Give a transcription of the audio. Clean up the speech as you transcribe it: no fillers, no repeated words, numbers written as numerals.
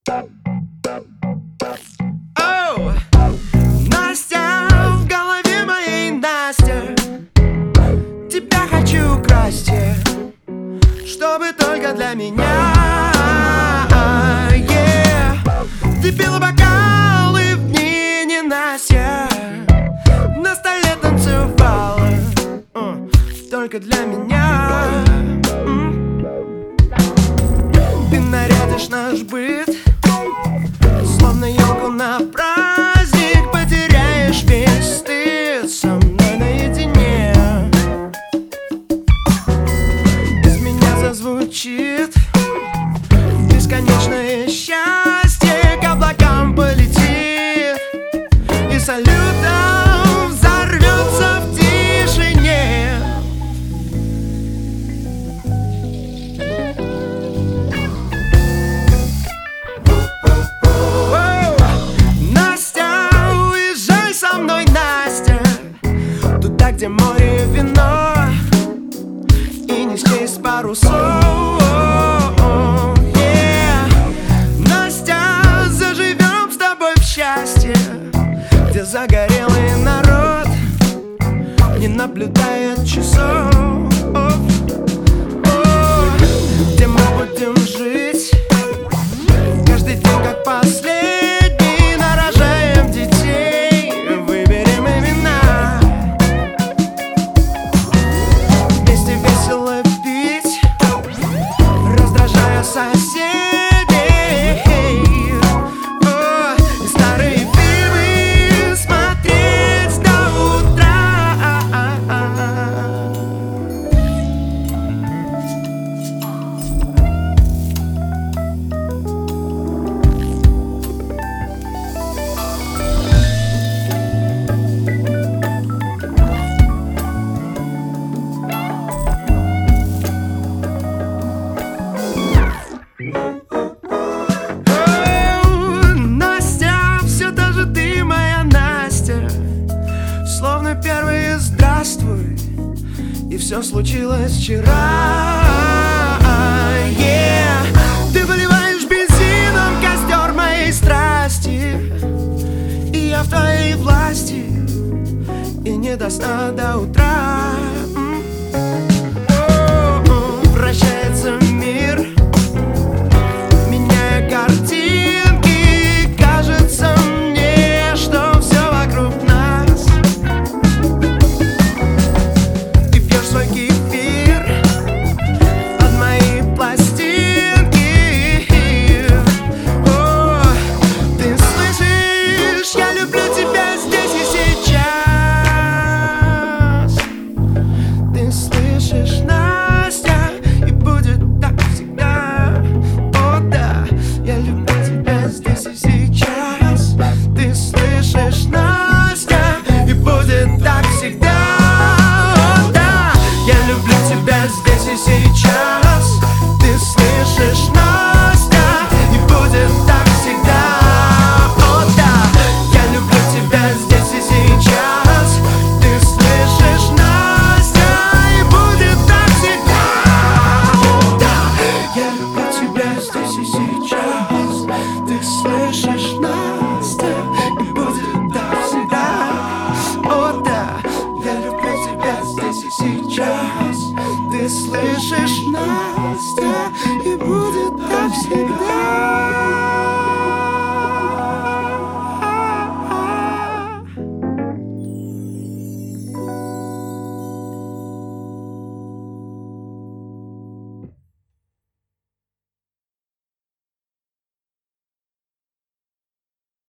Оу! Настя, в голове моей Настя, тебя хочу украсть, чтобы только для меня. Ты пила бокалы в дни ненастья, на столе танцевала только для меня. Ты нарядишь наш быт, словно елку на праздник, потеряешь весь стыд со мной наедине. Из меня зазвучит бесконечное счастье, к облакам полетит и салютом взорвется в тишине. Настя, уезжай со мной, Настя, туда, где море, вино и не счесть парусов. Настя, заживем с тобой в счастье, где загорелый народ не наблюдает часов, где мы будем жить каждый день как последний, нарожаем детей, выберем имена, вместе весело пить, раздражая соседей. И старые фильмы смотреть до утра. Настя, все та же ты, моя Настя, словно первый здравствуй, и все случилось вчера. Ты выливаешь бензином костер моей страсти, и я в твоей власти, и не до сна до утра. Вращается мир, меняя картинки, кажется мне, что все вокруг нас. Ты пьешь свой кефир от моей пластинки. Ты слышишь, я люблю тебя здесь и сейчас. Ты слышишь, Настя, и будет так всегда. О да, я люблю тебя здесь и сейчас. Ты слышишь, Настя, и будет так всегда. О да, я люблю тебя здесь и сейчас. Ты слышишь, Настя, и будет так всегда. О да, я люблю тебя здесь и сейчас. Ты слышишь, Настя, и будет так всегда. О да, я люблю тебя здесь и сейчас. Ты